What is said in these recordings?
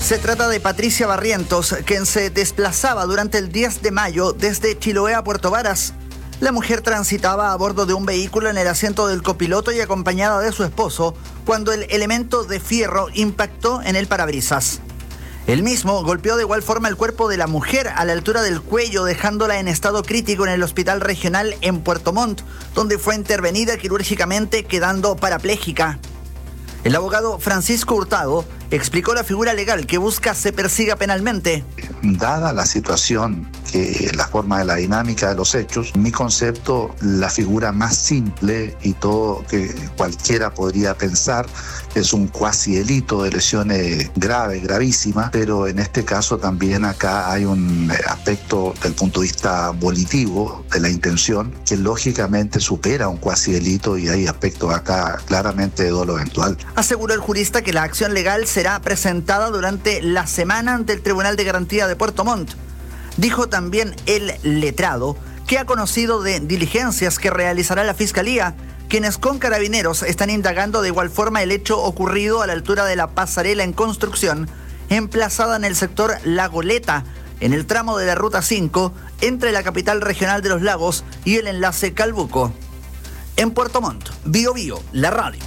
Se trata de Patricia Barrientos, quien se desplazaba durante el 10 de mayo desde Chiloé a Puerto Varas. La mujer transitaba a bordo de un vehículo en el asiento del copiloto y acompañada de su esposo cuando el elemento de fierro impactó en el parabrisas. El mismo golpeó de igual forma el cuerpo de la mujer a la altura del cuello, dejándola en estado crítico en el hospital regional en Puerto Montt, donde fue intervenida quirúrgicamente quedando parapléjica. El abogado Francisco Hurtado explicó la figura legal que busca se persiga penalmente. Dada la situación, la forma de la dinámica de los hechos, mi concepto, la figura más simple y todo que cualquiera podría pensar es un cuasi delito de lesiones graves, gravísimas, pero en este caso también acá hay un aspecto del punto de vista volitivo de la intención que lógicamente supera un cuasi delito y hay aspectos acá claramente de dolo eventual. Aseguró el jurista que la acción legal será presentada durante la semana ante el Tribunal de Garantía de Puerto Montt. Dijo también el letrado que ha conocido de diligencias que realizará la Fiscalía, quienes con carabineros están indagando de igual forma el hecho ocurrido a la altura de la pasarela en construcción, emplazada en el sector La Goleta, en el tramo de la Ruta 5, entre la capital regional de los lagos y el enlace Calbuco. En Puerto Montt, Bio Bio, la radio.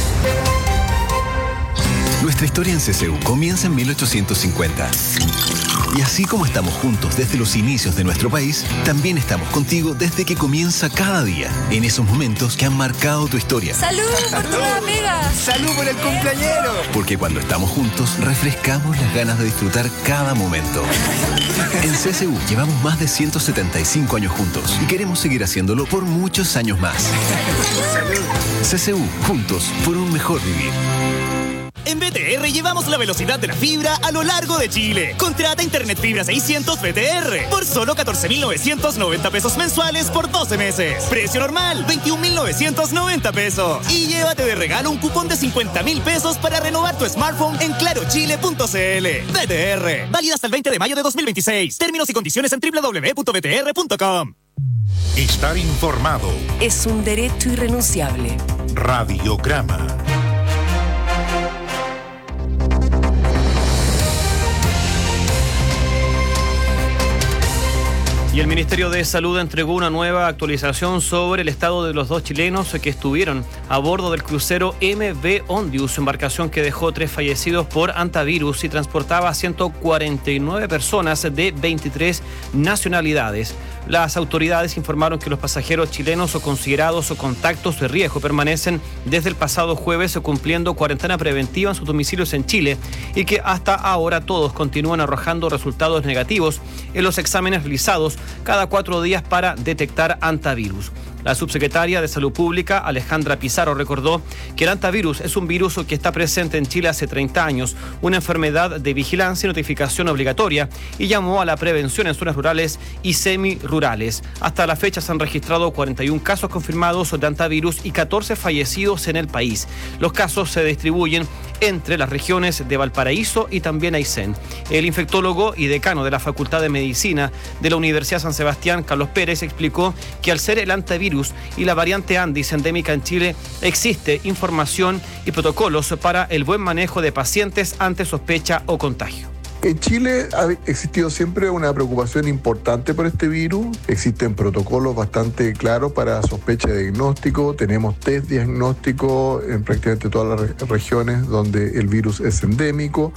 Nuestra historia en CCU comienza en 1850. Y así como estamos juntos desde los inicios de nuestro país, también estamos contigo desde que comienza cada día, en esos momentos que han marcado tu historia. ¡Salud por tu amiga! ¡Salud por el cumpleañero! Porque cuando estamos juntos, refrescamos las ganas de disfrutar cada momento. En CCU llevamos más de 175 años juntos y queremos seguir haciéndolo por muchos años más. CCU, juntos por un mejor vivir. En BTR llevamos la velocidad de la fibra a lo largo de Chile. Contrata Internet Fibra 600 BTR por solo 14.990 pesos mensuales por 12 meses. Precio normal, 21.990 pesos. Y llévate de regalo un cupón de 50.000 pesos para renovar tu smartphone en clarochile.cl. BTR, válida hasta el 20 de mayo de 2026. Términos y condiciones en www.btr.com. Estar informado es un derecho irrenunciable. Radiograma. Y el Ministerio de Salud entregó una nueva actualización sobre el estado de los dos chilenos que estuvieron a bordo del crucero MV Ondius, embarcación que dejó 3 fallecidos por hantavirus y transportaba a 149 personas de 23 nacionalidades. Las autoridades informaron que los pasajeros chilenos o considerados o contactos de riesgo permanecen desde el pasado jueves cumpliendo cuarentena preventiva en sus domicilios en Chile y que hasta ahora todos continúan arrojando resultados negativos en los exámenes realizados cada 4 días para detectar hantavirus. La subsecretaria de Salud Pública, Alejandra Pizarro, recordó que el hantavirus es un virus que está presente en Chile hace 30 años, una enfermedad de vigilancia y notificación obligatoria, y llamó a la prevención en zonas rurales y semirurales. Hasta la fecha se han registrado 41 casos confirmados de hantavirus y 14 fallecidos en el país. Los casos se distribuyen entre las regiones de Valparaíso y también Aysén. El infectólogo y decano de la Facultad de Medicina de la Universidad San Sebastián, Carlos Pérez, explicó que al ser el hantavirus y la variante Andis endémica en Chile, existe información y protocolos para el buen manejo de pacientes ante sospecha o contagio. En Chile ha existido siempre una preocupación importante por este virus. Existen protocolos bastante claros para sospecha y diagnóstico. Tenemos test diagnóstico en prácticamente todas las regiones donde el virus es endémico.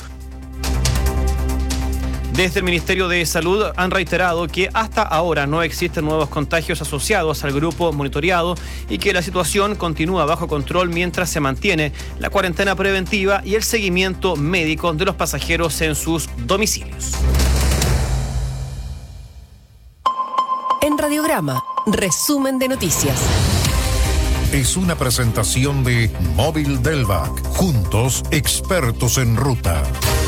Desde el Ministerio de Salud han reiterado que hasta ahora no existen nuevos contagios asociados al grupo monitoreado y que la situación continúa bajo control mientras se mantiene la cuarentena preventiva y el seguimiento médico de los pasajeros en sus domicilios. En Radiograma, resumen de noticias. Es una presentación de Móvil Delvac. Juntos, expertos en ruta.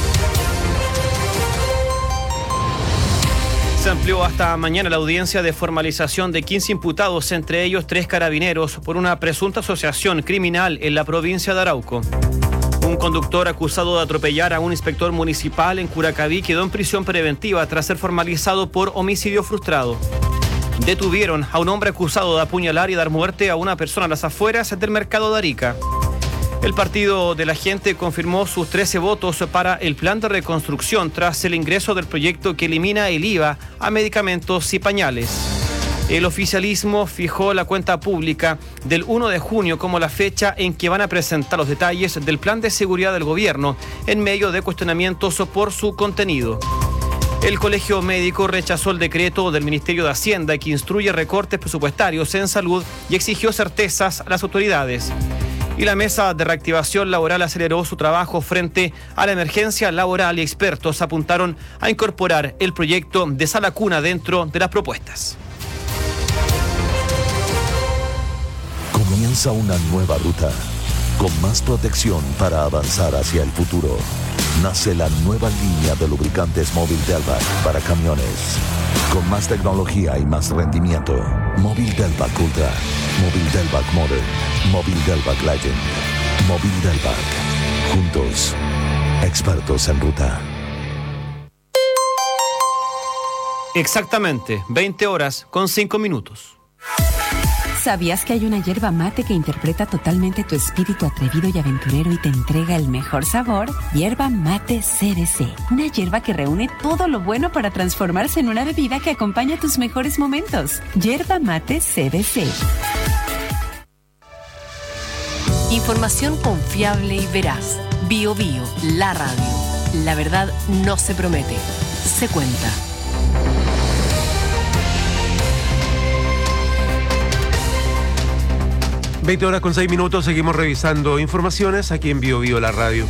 Se amplió hasta mañana la audiencia de formalización de 15 imputados, entre ellos 3 carabineros, por una presunta asociación criminal en la provincia de Arauco. Un conductor acusado de atropellar a un inspector municipal en Curacaví quedó en prisión preventiva tras ser formalizado por homicidio frustrado. Detuvieron a un hombre acusado de apuñalar y dar muerte a una persona a las afueras del mercado de Arica. El Partido de la Gente confirmó sus 13 votos para el plan de reconstrucción tras el ingreso del proyecto que elimina el IVA a medicamentos y pañales. El oficialismo fijó la cuenta pública del 1 de junio como la fecha en que van a presentar los detalles del plan de seguridad del gobierno en medio de cuestionamientos por su contenido. El Colegio Médico rechazó el decreto del Ministerio de Hacienda que instruye recortes presupuestarios en salud y exigió certezas a las autoridades. Y la Mesa de Reactivación Laboral aceleró su trabajo frente a la emergencia laboral y expertos apuntaron a incorporar el proyecto de sala cuna dentro de las propuestas. Comienza una nueva ruta, con más protección para avanzar hacia el futuro. Nace la nueva línea de lubricantes Móvil Delvac para camiones. Con más tecnología y más rendimiento. Móvil Delvac Ultra, Móvil Delvac Modern, Móvil Delvac Legend, Móvil Delvac. Juntos, expertos en ruta. Exactamente, 20 horas con 5 minutos. ¿Sabías que hay una yerba mate que interpreta totalmente tu espíritu atrevido y aventurero y te entrega el mejor sabor? Yerba Mate CBC. Una yerba que reúne todo lo bueno para transformarse en una bebida que acompaña tus mejores momentos. Yerba Mate CBC. Información confiable y veraz. Bio Bio, la radio. La verdad no se promete, se cuenta. 20 horas con 6 minutos, seguimos revisando informaciones aquí en Bio Bio, la radio.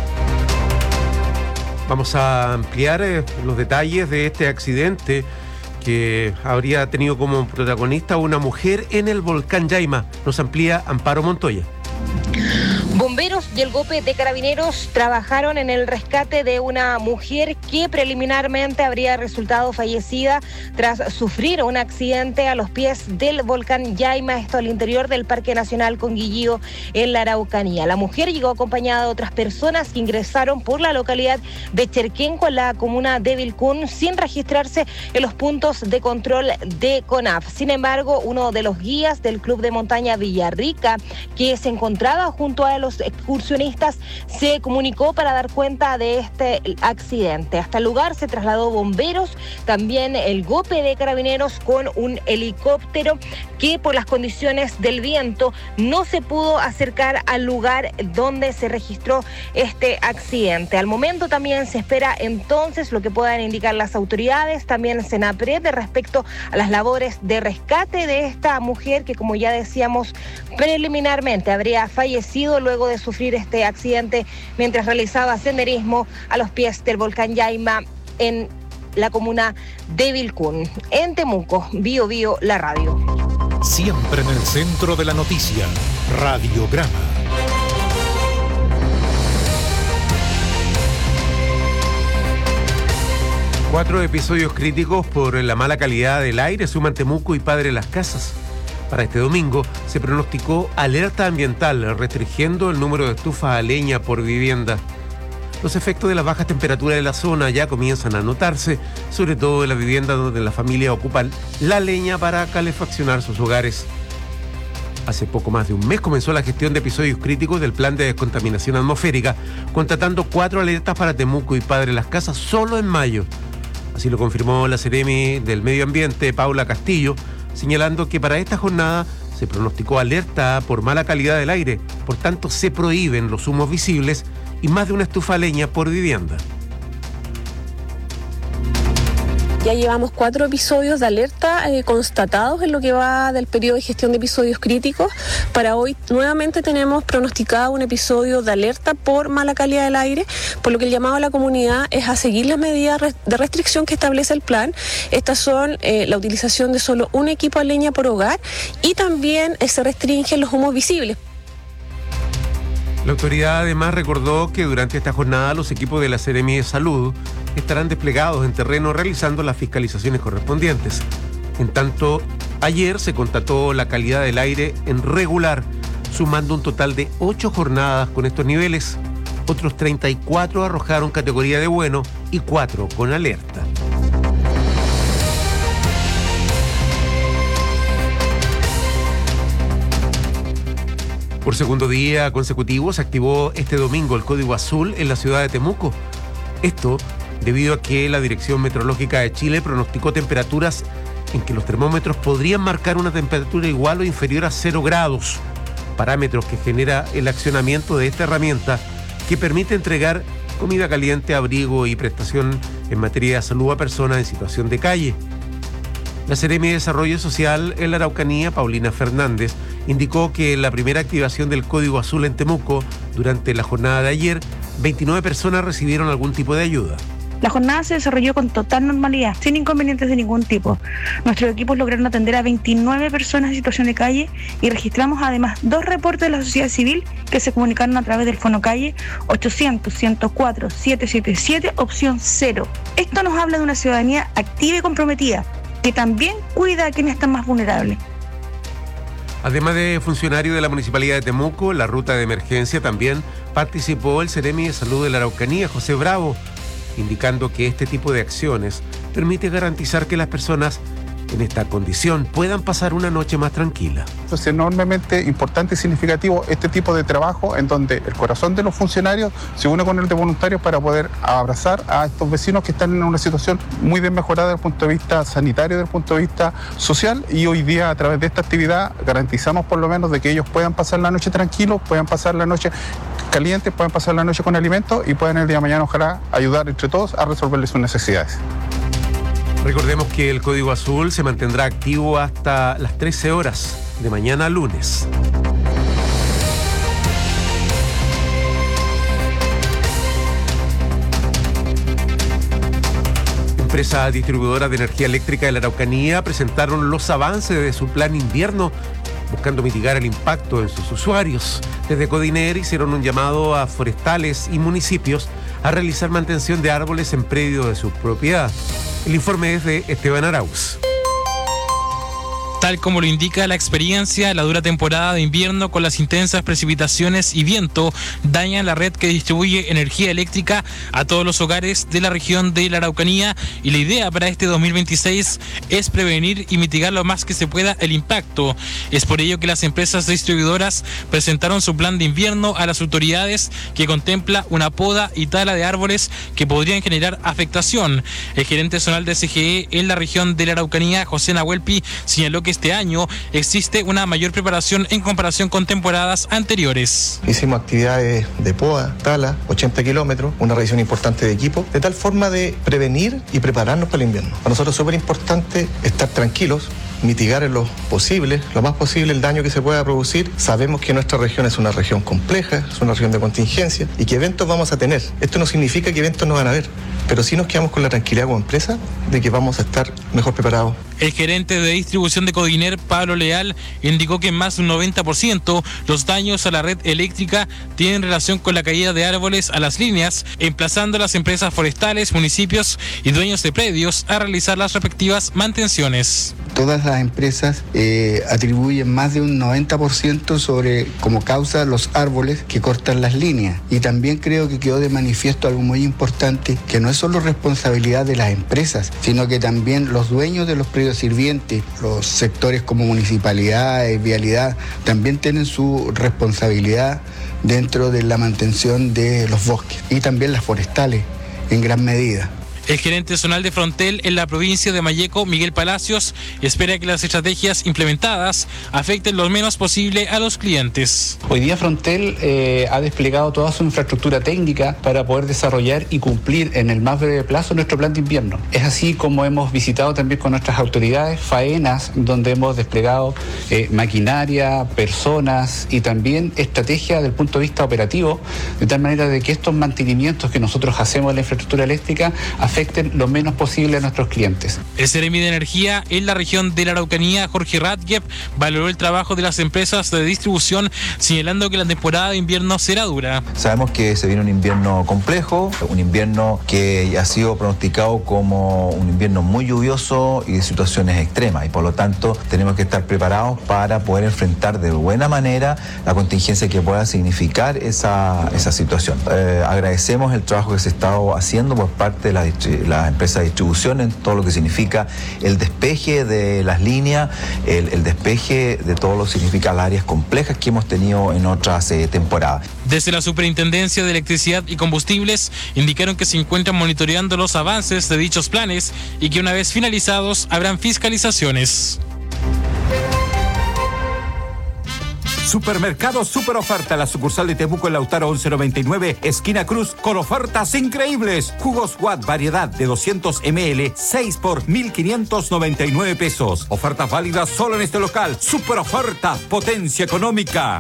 Vamos a ampliar los detalles de este accidente que habría tenido como protagonista una mujer en el volcán Yaima. Nos amplía Amparo Montoya. Bomberos y el GOPE de Carabineros trabajaron en el rescate de una mujer que preliminarmente habría resultado fallecida tras sufrir un accidente a los pies del volcán Yaima, esto al interior del Parque Nacional Conguillío en la Araucanía. La mujer llegó acompañada de otras personas que ingresaron por la localidad de Cherquenco, en la comuna de Vilcún, sin registrarse en los puntos de control de CONAF. Sin embargo, uno de los guías del Club de Montaña Villarrica, que se encontraba junto a los excursionistas, se comunicó para dar cuenta de este accidente. Hasta el lugar se trasladó bomberos, también el GOPE de Carabineros con un helicóptero que por las condiciones del viento no se pudo acercar al lugar donde se registró este accidente. Al momento también se espera entonces lo que puedan indicar las autoridades, también Senapred, respecto a las labores de rescate de esta mujer que, como ya decíamos, preliminarmente habría fallecido luego de sufrir este accidente mientras realizaba senderismo a los pies del volcán Yaima en la comuna de Vilcún. En Temuco, Bio Bio, la radio. Siempre en el centro de la noticia, Radiograma. Cuatro episodios críticos por la mala calidad del aire suman Temuco y Padre Las Casas. Para este domingo se pronosticó alerta ambiental, restringiendo el número de estufas a leña por vivienda. Los efectos de las bajas temperaturas de la zona ya comienzan a notarse, sobre todo en las viviendas donde las familias ocupan la leña para calefaccionar sus hogares. Hace poco más de un mes comenzó la gestión de episodios críticos del plan de descontaminación atmosférica, contratando 4 alertas para Temuco y Padre Las Casas solo en mayo. Así lo confirmó la Seremi del Medio Ambiente, Paula Castillo, señalando que para esta jornada se pronosticó alerta por mala calidad del aire, por tanto se prohíben los humos visibles y más de una estufa a leña por vivienda. Ya llevamos 4 episodios de alerta constatados en lo que va del periodo de gestión de episodios críticos. Para hoy nuevamente tenemos pronosticado un episodio de alerta por mala calidad del aire, por lo que el llamado a la comunidad es a seguir las medidas de restricción que establece el plan. Estas son la utilización de solo un equipo a leña por hogar y también se restringen los humos visibles. La autoridad además recordó que durante esta jornada los equipos de la Seremi de Salud estarán desplegados en terreno realizando las fiscalizaciones correspondientes. En tanto, ayer se constató la calidad del aire en regular, sumando un total de 8 jornadas con estos niveles. Otros 34 arrojaron categoría de bueno y 4 con alerta. Por segundo día consecutivo se activó este domingo el código azul en la ciudad de Temuco. Esto debido a que la Dirección Meteorológica de Chile pronosticó temperaturas en que los termómetros podrían marcar una temperatura igual o inferior a 0 grados, parámetros que genera el accionamiento de esta herramienta que permite entregar comida caliente, abrigo y prestación en materia de salud a personas en situación de calle. La Seremi de Desarrollo Social en la Araucanía, Paulina Fernández, indicó que en la primera activación del Código Azul en Temuco, durante la jornada de ayer, 29 personas recibieron algún tipo de ayuda. La jornada se desarrolló con total normalidad, sin inconvenientes de ningún tipo. Nuestros equipos lograron atender a 29 personas en situación de calle y registramos además 2 reportes de la sociedad civil que se comunicaron a través del Fonocalle 800-104-777, opción 0. Esto nos habla de una ciudadanía activa y comprometida, que también cuida a quienes están más vulnerables. Además de funcionarios de la Municipalidad de Temuco, en la ruta de emergencia también participó el Seremi de Salud de la Araucanía, José Bravo, indicando que este tipo de acciones permite garantizar que las personas en esta condición puedan pasar una noche más tranquila. Es enormemente importante y significativo este tipo de trabajo en donde el corazón de los funcionarios se une con el de voluntarios para poder abrazar a estos vecinos que están en una situación muy desmejorada desde el punto de vista sanitario, desde el punto de vista social, y hoy día a través de esta actividad garantizamos por lo menos de que ellos puedan pasar la noche tranquilos, puedan pasar la noche calientes, puedan pasar la noche con alimentos y puedan el día de mañana ojalá ayudar entre todos a resolverles sus necesidades. Recordemos que el Código Azul se mantendrá activo hasta las 13 horas de mañana lunes. Empresas distribuidoras de energía eléctrica de la Araucanía presentaron los avances de su plan invierno, buscando mitigar el impacto en sus usuarios. Desde Codiner hicieron un llamado a forestales y municipios a realizar mantención de árboles en predios de su propiedad. El informe es de Esteban Arauz. Tal como lo indica la experiencia, la dura temporada de invierno con las intensas precipitaciones y viento dañan la red que distribuye energía eléctrica a todos los hogares de la región de la Araucanía, y la idea para este 2026 es prevenir y mitigar lo más que se pueda el impacto. Es por ello que las empresas distribuidoras presentaron su plan de invierno a las autoridades, que contempla una poda y tala de árboles que podrían generar afectación. El gerente zonal de CGE en la región de la Araucanía, José Nahuelpi, señaló que este año existe una mayor preparación en comparación con temporadas anteriores. Hicimos actividades de poda, tala, 80 kilómetros, una revisión importante de equipo, de tal forma de prevenir y prepararnos para el invierno. Para nosotros es súper importante estar tranquilos, mitigar en lo posible, lo más posible, el daño que se pueda producir. Sabemos que nuestra región es una región compleja, es una región de contingencia y que eventos vamos a tener. Esto no significa que eventos no van a haber, pero sí nos quedamos con la tranquilidad como empresa de que vamos a estar mejor preparados. El gerente de distribución de Codiner, Pablo Leal, indicó que en más de un 90% los daños a la red eléctrica tienen relación con la caída de árboles a las líneas, emplazando a las empresas forestales, municipios y dueños de predios a realizar las respectivas mantenciones. Todas las empresas atribuyen más de un 90% sobre como causa los árboles que cortan las líneas. Y también creo que quedó de manifiesto algo muy importante, que no es solo responsabilidad de las empresas, sino que también los dueños de los predios sirvientes, los sectores como municipalidades, vialidad, también tienen su responsabilidad dentro de la mantención de los bosques y también las forestales en gran medida. El gerente zonal de Frontel en la provincia de Malleco, Miguel Palacios, espera que las estrategias implementadas afecten lo menos posible a los clientes. Hoy día Frontel ha desplegado toda su infraestructura técnica para poder desarrollar y cumplir en el más breve plazo nuestro plan de invierno. Es así como hemos visitado también con nuestras autoridades faenas donde hemos desplegado maquinaria, personas y también estrategia desde el punto de vista operativo, de tal manera de que estos mantenimientos que nosotros hacemos en la infraestructura eléctrica afecten lo menos posible a nuestros clientes. El Seremi de Energía en la región de la Araucanía, Jorge Radjev, valoró el trabajo de las empresas de distribución, señalando que la temporada de invierno será dura. Sabemos que se viene un invierno complejo, un invierno que ha sido pronosticado como un invierno muy lluvioso y de situaciones extremas, y por lo tanto tenemos que estar preparados para poder enfrentar de buena manera la contingencia que pueda significar esa situación. Agradecemos el trabajo que se ha estado haciendo por parte de la distribución la empresa de distribución, en todo lo que significa el despeje de las líneas, el despeje de todo lo que significa las áreas complejas que hemos tenido en otras temporadas. Desde la Superintendencia de Electricidad y Combustibles indicaron que se encuentran monitoreando los avances de dichos planes y que una vez finalizados habrán fiscalizaciones. Supermercado Super Oferta, la sucursal de Temuco en Lautaro 1199, esquina Cruz, con ofertas increíbles. Jugos Watt, variedad de 200 ml, 6 por 1.599 pesos. Ofertas válidas solo en este local. Super Oferta, potencia económica.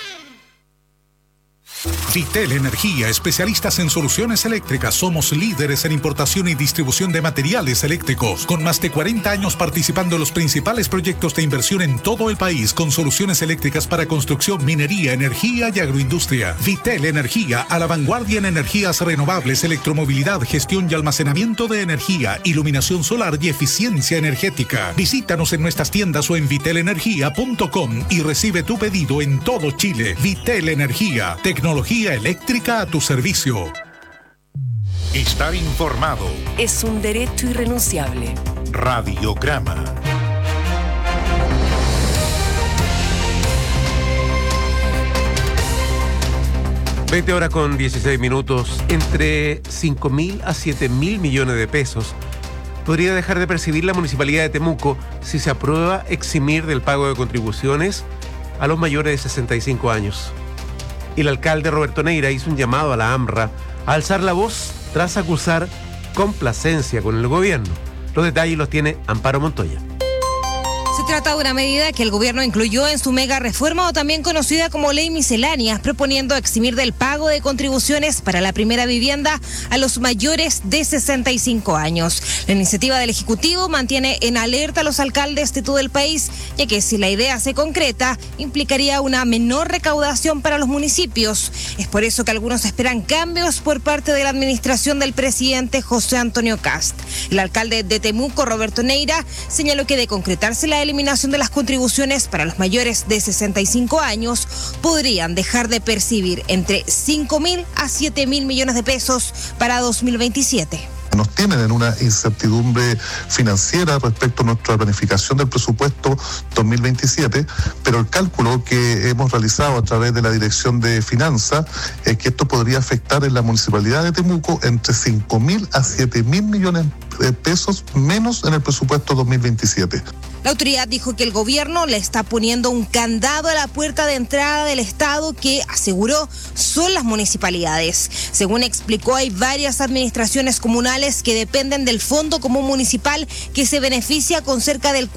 Vitel Energía, especialistas en soluciones eléctricas. Somos líderes en importación y distribución de materiales eléctricos, con más de 40 años participando en los principales proyectos de inversión en todo el país, con soluciones eléctricas para construcción, minería, energía y agroindustria. Vitel Energía, a la vanguardia en energías renovables, electromovilidad, gestión y almacenamiento de energía, iluminación solar y eficiencia energética. Visítanos en nuestras tiendas o en vitelenergia.com y recibe tu pedido en todo Chile. Vitel Energía, tecnología eléctrica a tu servicio. Estar informado es un derecho irrenunciable. Radiograma. (20:16). Entre 5.000 a 7.000 millones de pesos podría dejar de percibir la Municipalidad de Temuco si se aprueba eximir del pago de contribuciones a los mayores de 65 años. El alcalde Roberto Neira hizo un llamado a la AMRA a alzar la voz tras acusar complacencia con el gobierno. Los detalles los tiene Amparo Montoya. Se trata de una medida que el gobierno incluyó en su mega reforma, o también conocida como ley miscelánea, proponiendo eximir del pago de contribuciones para la primera vivienda a los mayores de 65 años. La iniciativa del Ejecutivo mantiene en alerta a los alcaldes de todo el país, ya que si la idea se concreta, implicaría una menor recaudación para los municipios. Es por eso que algunos esperan cambios por parte de la administración del presidente José Antonio Kast. El alcalde de Temuco, Roberto Neira, señaló que de concretarse la eliminación de las contribuciones para los mayores de 65 años, podrían dejar de percibir entre 5.000 a 7.000 millones de pesos para 2027. Nos tienen en una incertidumbre financiera respecto a nuestra planificación del presupuesto 2027, pero el cálculo que hemos realizado a través de la Dirección de Finanzas es que esto podría afectar en la Municipalidad de Temuco entre 5.000 a 7.000 millones de pesos menos en el presupuesto 2027. La autoridad dijo que el gobierno le está poniendo un candado a la puerta de entrada del Estado que, aseguró, son las municipalidades. Según explicó, hay varias administraciones comunales que dependen del Fondo Común Municipal, que se beneficia con cerca del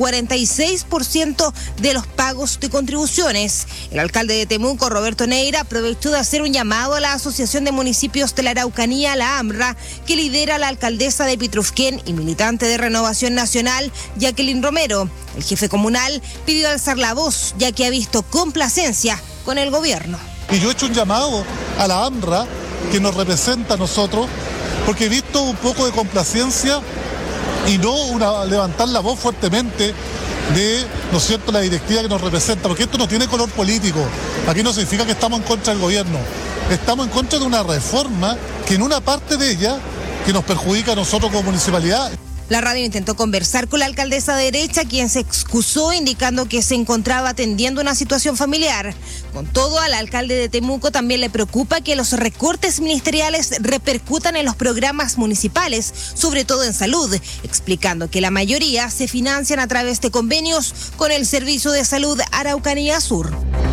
46% de los pagos de contribuciones. El alcalde de Temuco, Roberto Neira, aprovechó de hacer un llamado a la Asociación de Municipios de la Araucanía, la AMRA, que lidera la alcaldesa de Pitrufquén y militante de Renovación Nacional, Jacqueline Romero. El jefe comunal pidió alzar la voz, ya que ha visto complacencia con el gobierno. Y yo he hecho un llamado a la AMRA, que nos representa a nosotros, porque he visto un poco de complacencia y no levantar la voz fuertemente de, ¿no es cierto?, la directiva que nos representa, porque esto no tiene color político. Aquí no significa que estamos en contra del gobierno. Estamos en contra de una reforma que en una parte de ella, que nos perjudica a nosotros como municipalidad. La radio intentó conversar con la alcaldesa derecha, quien se excusó indicando que se encontraba atendiendo una situación familiar. Con todo, al alcalde de Temuco también le preocupa que los recortes ministeriales repercutan en los programas municipales, sobre todo en salud, explicando que la mayoría se financian a través de convenios con el Servicio de Salud Araucanía Sur.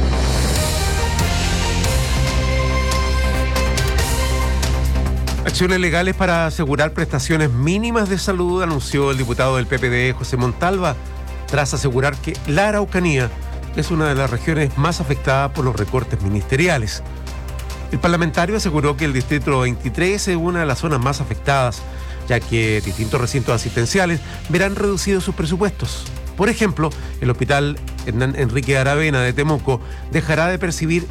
Acciones legales para asegurar prestaciones mínimas de salud anunció el diputado del PPD, José Montalva, tras asegurar que la Araucanía es una de las regiones más afectadas por los recortes ministeriales. El parlamentario aseguró que el distrito 23 es una de las zonas más afectadas, ya que distintos recintos asistenciales verán reducidos sus presupuestos. Por ejemplo, el Hospital Hernán Enrique Aravena de Temuco dejará de percibir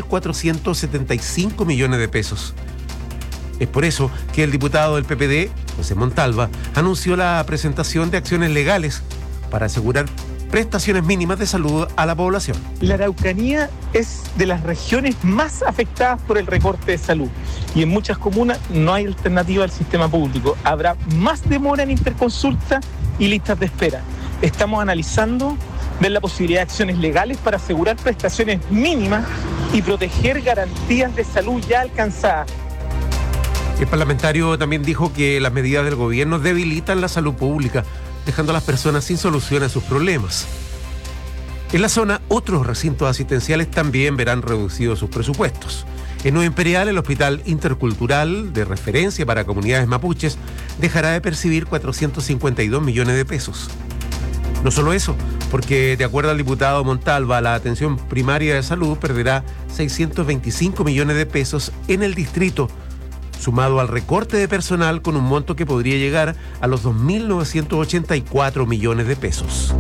1.475 millones de pesos. Es por eso que el diputado del PPD, José Montalva, anunció la presentación de acciones legales para asegurar prestaciones mínimas de salud a la población. La Araucanía es de las regiones más afectadas por el recorte de salud y en muchas comunas no hay alternativa al sistema público. Habrá más demora en interconsulta y listas de espera. Estamos analizando ver la posibilidad de acciones legales para asegurar prestaciones mínimas y proteger garantías de salud ya alcanzadas. El parlamentario también dijo que las medidas del gobierno debilitan la salud pública, dejando a las personas sin solución a sus problemas. En la zona, otros recintos asistenciales también verán reducidos sus presupuestos. En Nueva Imperial, el Hospital Intercultural, de referencia para comunidades mapuches, dejará de percibir 452 millones de pesos. No solo eso, porque de acuerdo al diputado Montalva, la atención primaria de salud perderá 625 millones de pesos en el distrito, sumado al recorte de personal con un monto que podría llegar a los 2.984 millones de pesos.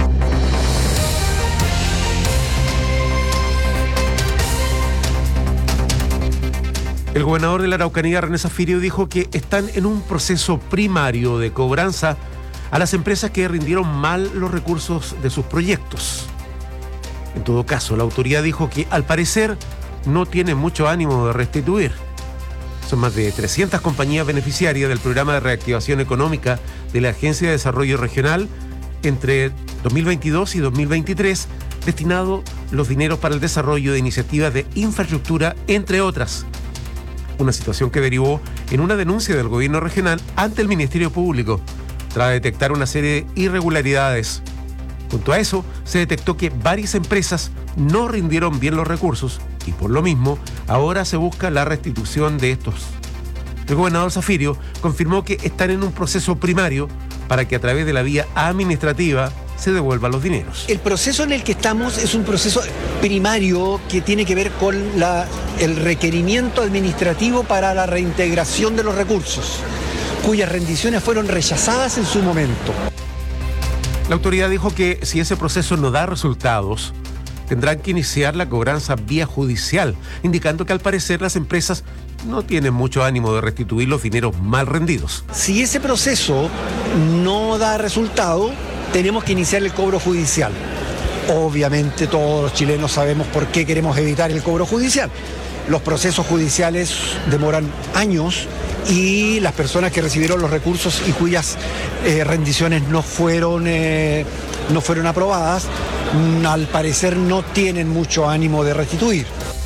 El gobernador de la Araucanía, René Zafirio, dijo que están en un proceso primario de cobranza a las empresas que rindieron mal los recursos de sus proyectos. En todo caso, la autoridad dijo que al parecer no tiene mucho ánimo de restituir. Son más de 300 compañías beneficiarias del programa de reactivación económica de la Agencia de Desarrollo Regional entre 2022 y 2023, destinado los dineros para el desarrollo de iniciativas de infraestructura, entre otras. Una situación que derivó en una denuncia del gobierno regional ante el Ministerio Público, tras detectar una serie de irregularidades. Junto a eso, se detectó que varias empresas no rindieron bien los recursos y por lo mismo, ahora se busca la restitución de estos. El gobernador Zafirio confirmó que están en un proceso primario para que a través de la vía administrativa se devuelvan los dineros. El proceso en el que estamos es un proceso primario que tiene que ver con el requerimiento administrativo para la reintegración de los recursos, cuyas rendiciones fueron rechazadas en su momento. La autoridad dijo que si ese proceso no da resultados, tendrán que iniciar la cobranza vía judicial, indicando que al parecer las empresas no tienen mucho ánimo de restituir los dineros mal rendidos. Si ese proceso no da resultado, tenemos que iniciar el cobro judicial. Obviamente todos los chilenos sabemos por qué queremos evitar el cobro judicial. Los procesos judiciales demoran años y las personas que recibieron los recursos y cuyas rendiciones no fueron aprobadas, al parecer no tienen mucho ánimo de restituir.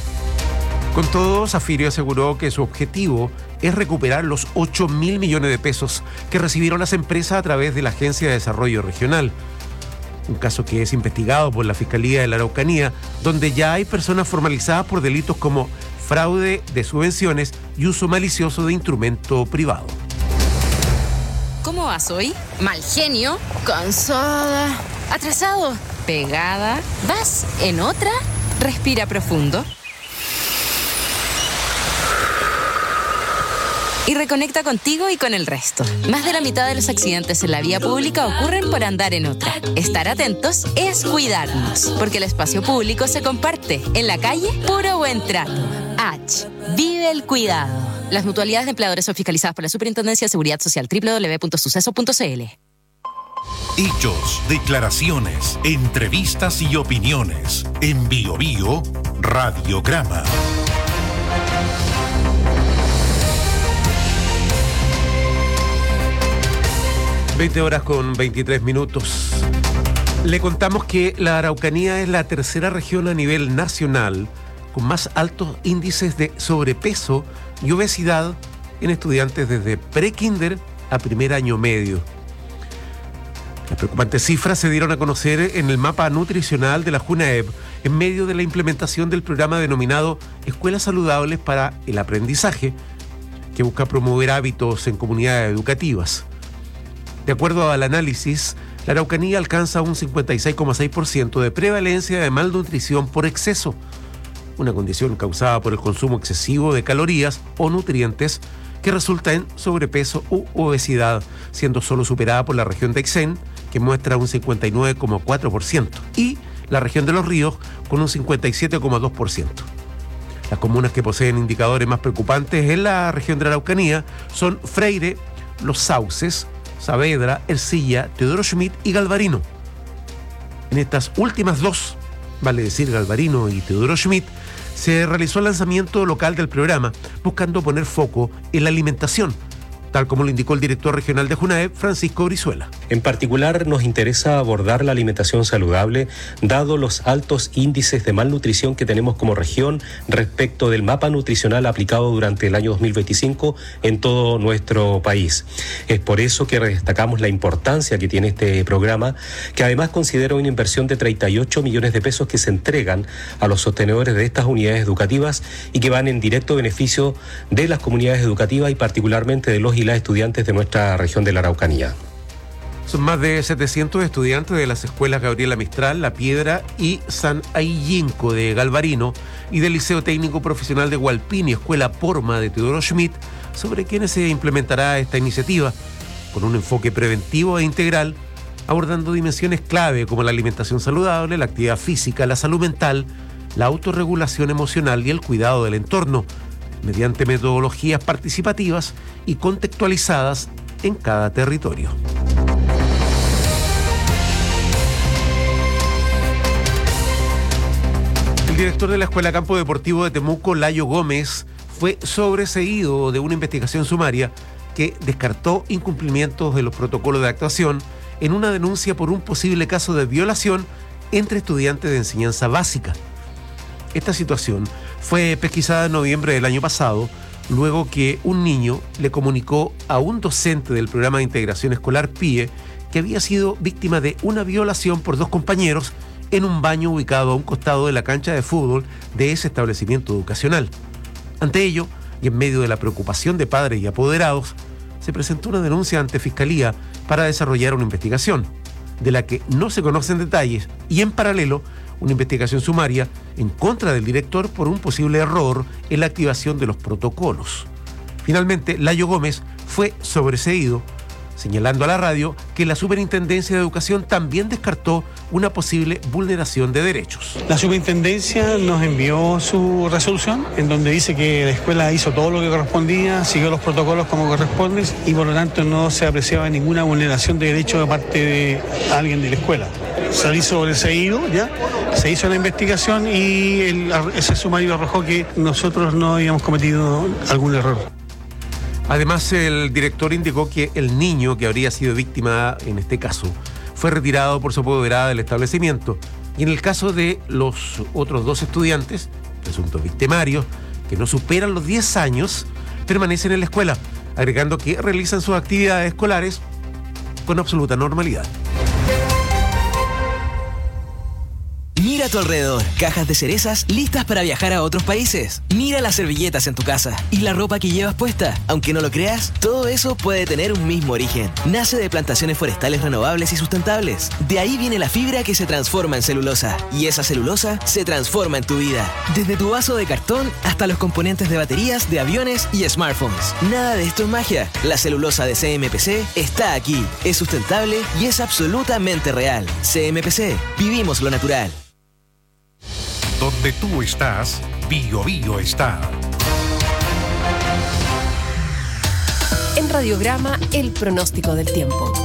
Con todo, Zafirio aseguró que su objetivo es recuperar los 8.000 millones de pesos que recibieron las empresas a través de la Agencia de Desarrollo Regional. Un caso que es investigado por la Fiscalía de la Araucanía, donde ya hay personas formalizadas por delitos como fraude de subvenciones y uso malicioso de instrumento privado. ¿Cómo vas hoy? Mal genio, cansada, atrasado, pegada. ¿Vas en otra? Respira profundo. Y reconecta contigo y con el resto. Más de la mitad de los accidentes en la vía pública ocurren por andar en otra. Estar atentos es cuidarnos, porque el espacio público se comparte. En la calle, puro buen trato. H. Vive el cuidado. Las mutualidades de empleadores son fiscalizadas por la Superintendencia de Seguridad Social. www.suceso.cl. Hechos, declaraciones, entrevistas y opiniones. En Bio Bio, Radiograma. 20:23. Le contamos que la Araucanía es la tercera región a nivel nacional con más altos índices de sobrepeso y obesidad en estudiantes desde pre-kinder a primer año medio. Las preocupantes cifras se dieron a conocer en el mapa nutricional de la JUNAEP en medio de la implementación del programa denominado Escuelas Saludables para el Aprendizaje, que busca promover hábitos en comunidades educativas. De acuerdo al análisis, la Araucanía alcanza un 56,6% de prevalencia de malnutrición por exceso, una condición causada por el consumo excesivo de calorías o nutrientes que resulta en sobrepeso u obesidad, siendo solo superada por la región de Aysén, que muestra un 59,4%, y la región de Los Ríos con un 57,2%. Las comunas que poseen indicadores más preocupantes en la región de la Araucanía son Freire, Los Sauces, Saavedra, Ercilla, Teodoro Schmidt y Galvarino. En estas últimas dos, vale decir Galvarino y Teodoro Schmidt, se realizó el lanzamiento local del programa, buscando poner foco en la alimentación, tal como lo indicó el director regional de JUNAEP, Francisco Brizuela. En particular, nos interesa abordar la alimentación saludable, dado los altos índices de malnutrición que tenemos como región respecto del mapa nutricional aplicado durante el año 2025 en todo nuestro país. Es por eso que destacamos la importancia que tiene este programa, que además considera una inversión de 38 millones de pesos que se entregan a los sostenedores de estas unidades educativas y que van en directo beneficio de las comunidades educativas y particularmente de los y las estudiantes de nuestra región de la Araucanía. Son más de 700 estudiantes de las escuelas Gabriela Mistral, La Piedra y San Aillinco de Galvarino y del Liceo Técnico Profesional de Hualpín y Escuela Porma de Teodoro Schmidt, sobre quienes se implementará esta iniciativa con un enfoque preventivo e integral, abordando dimensiones clave como la alimentación saludable, la actividad física, la salud mental, la autorregulación emocional y el cuidado del entorno, mediante metodologías participativas y contextualizadas en cada territorio. El director de la Escuela Campo Deportivo de Temuco, Layo Gómez, fue sobreseído de una investigación sumaria que descartó incumplimientos de los protocolos de actuación en una denuncia por un posible caso de violación entre estudiantes de enseñanza básica. Esta situación fue pesquisada en noviembre del año pasado, luego que un niño le comunicó a un docente del programa de integración escolar PIE que había sido víctima de una violación por dos compañeros en un baño ubicado a un costado de la cancha de fútbol de ese establecimiento educacional. Ante ello, y en medio de la preocupación de padres y apoderados, se presentó una denuncia ante Fiscalía para desarrollar una investigación, de la que no se conocen detalles, y en paralelo, una investigación sumaria en contra del director por un posible error en la activación de los protocolos. Finalmente, Layo Gómez fue sobreseído, señalando a la radio que la Superintendencia de Educación también descartó una posible vulneración de derechos. La Superintendencia nos envió su resolución en donde dice que la escuela hizo todo lo que correspondía, siguió los protocolos como corresponde y por lo tanto no se apreciaba ninguna vulneración de derechos de parte de alguien de la escuela. Se hizo sobreseído, ¿ya? Se hizo la investigación y ese sumario arrojó que nosotros no habíamos cometido algún error. Además, el director indicó que el niño que habría sido víctima en este caso fue retirado por su apoderada del establecimiento, y en el caso de los otros dos estudiantes, presuntos victimarios, que no superan los 10 años, permanecen en la escuela, agregando que realizan sus actividades escolares con absoluta normalidad. Mira a tu alrededor, cajas de cerezas listas para viajar a otros países. Mira las servilletas en tu casa y la ropa que llevas puesta. Aunque no lo creas, todo eso puede tener un mismo origen. Nace de plantaciones forestales renovables y sustentables. De ahí viene la fibra que se transforma en celulosa. Y esa celulosa se transforma en tu vida. Desde tu vaso de cartón hasta los componentes de baterías, de aviones y smartphones. Nada de esto es magia. La celulosa de CMPC está aquí. Es sustentable y es absolutamente real. CMPC. Vivimos lo natural. Donde tú estás, BioBio está. En Radiograma, el pronóstico del tiempo.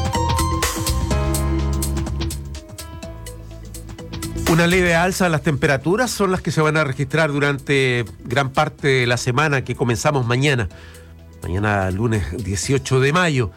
Una leve alza de las temperaturas son las que se van a registrar durante gran parte de la semana que comenzamos mañana. Mañana lunes 18 de mayo.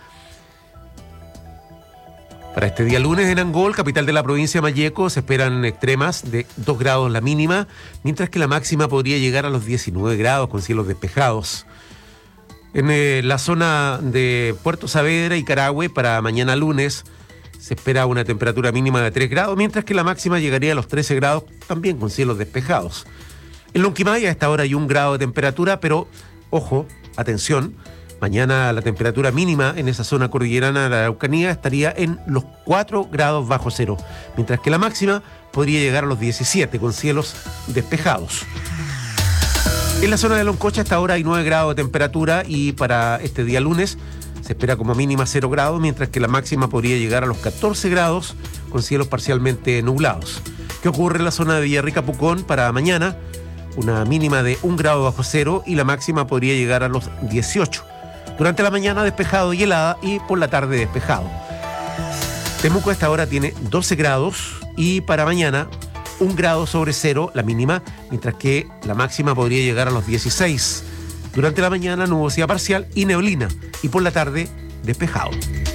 Para este día lunes en Angol, capital de la provincia de Malleco, se esperan extremas de 2 grados la mínima, mientras que la máxima podría llegar a los 19 grados con cielos despejados. En la zona de Puerto Saavedra y Carahue, para mañana lunes, se espera una temperatura mínima de 3 grados, mientras que la máxima llegaría a los 13 grados, también con cielos despejados. En Lonquimay a esta hora hay 1 grado de temperatura, pero, ojo, atención, mañana la temperatura mínima en esa zona cordillerana de la Araucanía estaría en los 4 grados bajo cero, mientras que la máxima podría llegar a los 17 con cielos despejados. En la zona de Loncocha hasta ahora hay 9 grados de temperatura y para este día lunes se espera como mínima 0 grados, mientras que la máxima podría llegar a los 14 grados con cielos parcialmente nublados. ¿Qué ocurre en la zona de Villarrica Pucón para mañana? Una mínima de 1 grado bajo cero y la máxima podría llegar a los 18. Durante la mañana despejado y helada y por la tarde despejado. Temuco a esta hora tiene 12 grados y para mañana 1 grado sobre cero la mínima, mientras que la máxima podría llegar a los 16. Durante la mañana nubosidad parcial y neblina, y por la tarde despejado.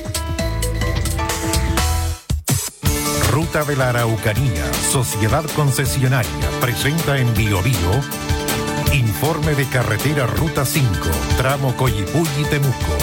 Ruta de la Araucanía, Sociedad Concesionaria, presenta en Bio Bio informe de carretera Ruta 5, tramo Coyipulli-Temuco.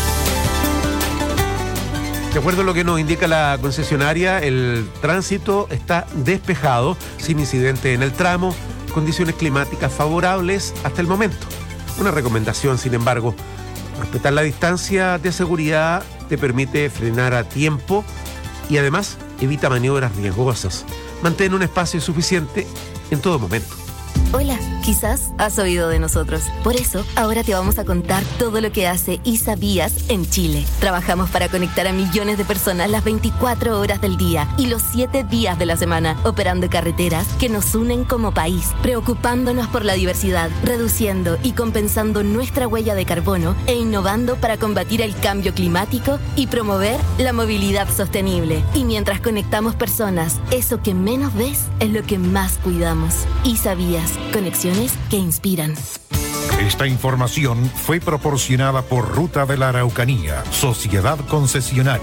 De acuerdo a lo que nos indica la concesionaria, el tránsito está despejado, sin incidente en el tramo, condiciones climáticas favorables hasta el momento. Una recomendación, sin embargo, respetar la distancia de seguridad te permite frenar a tiempo y además evita maniobras riesgosas. Mantén un espacio suficiente en todo momento. Hola, quizás has oído de nosotros. Por eso, ahora te vamos a contar todo lo que hace ISABías en Chile. Trabajamos para conectar a millones de personas las 24 horas del día y los 7 días de la semana, operando carreteras que nos unen como país, preocupándonos por la diversidad, reduciendo y compensando nuestra huella de carbono e innovando para combatir el cambio climático y promover la movilidad sostenible. Y mientras conectamos personas, eso que menos ves es lo que más cuidamos. ISABías. Conexiones que inspiran. Esta información fue proporcionada por Ruta de la Araucanía, Sociedad Concesionaria.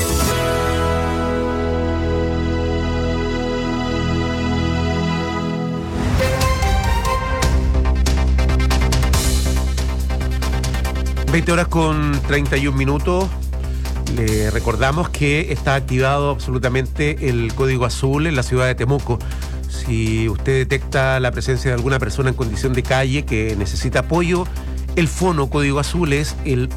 (20:31). Le recordamos que está activado absolutamente el código azul en la ciudad de Temuco. Si usted detecta la presencia de alguna persona en condición de calle que necesita apoyo, el fono código azul es el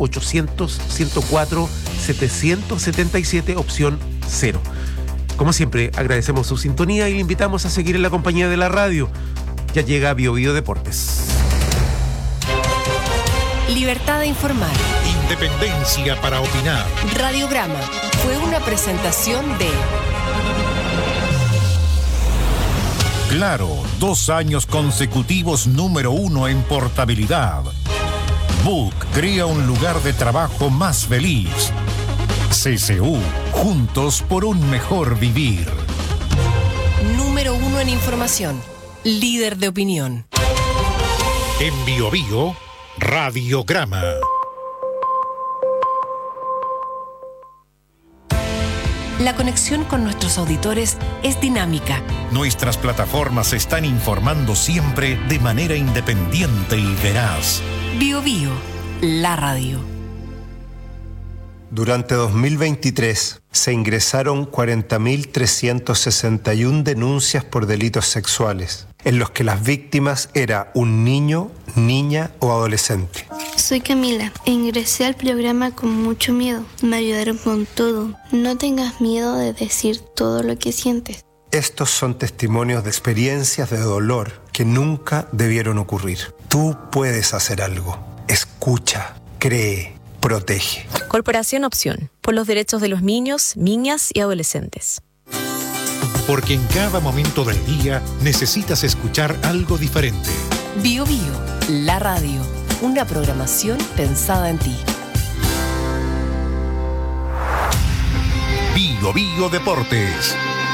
800-104-777, opción 0. Como siempre, agradecemos su sintonía y le invitamos a seguir en la compañía de la radio. Ya llega Bio Bio Deportes. Libertad de informar. Independencia para opinar. Radiograma fue una presentación de... Claro, 2 años consecutivos número 1 en portabilidad. Book crea un lugar de trabajo más feliz. CCU, juntos por un mejor vivir. Número 1 en información, líder de opinión. En Bio Bio, Radiograma. La conexión con nuestros auditores es dinámica. Nuestras plataformas están informando siempre de manera independiente y veraz. Bio Bio, la radio. Durante 2023 se ingresaron 40.361 denuncias por delitos sexuales, en los que las víctimas era un niño, niña o adolescente. Soy Camila e ingresé al programa con mucho miedo. Me ayudaron con todo. No tengas miedo de decir todo lo que sientes. Estos son testimonios de experiencias de dolor que nunca debieron ocurrir. Tú puedes hacer algo. Escucha, cree, protege. Corporación Opción, por los derechos de los niños, niñas y adolescentes. Porque en cada momento del día necesitas escuchar algo diferente. Bio Bio, la radio. Una programación pensada en ti. Bio Bio Deportes.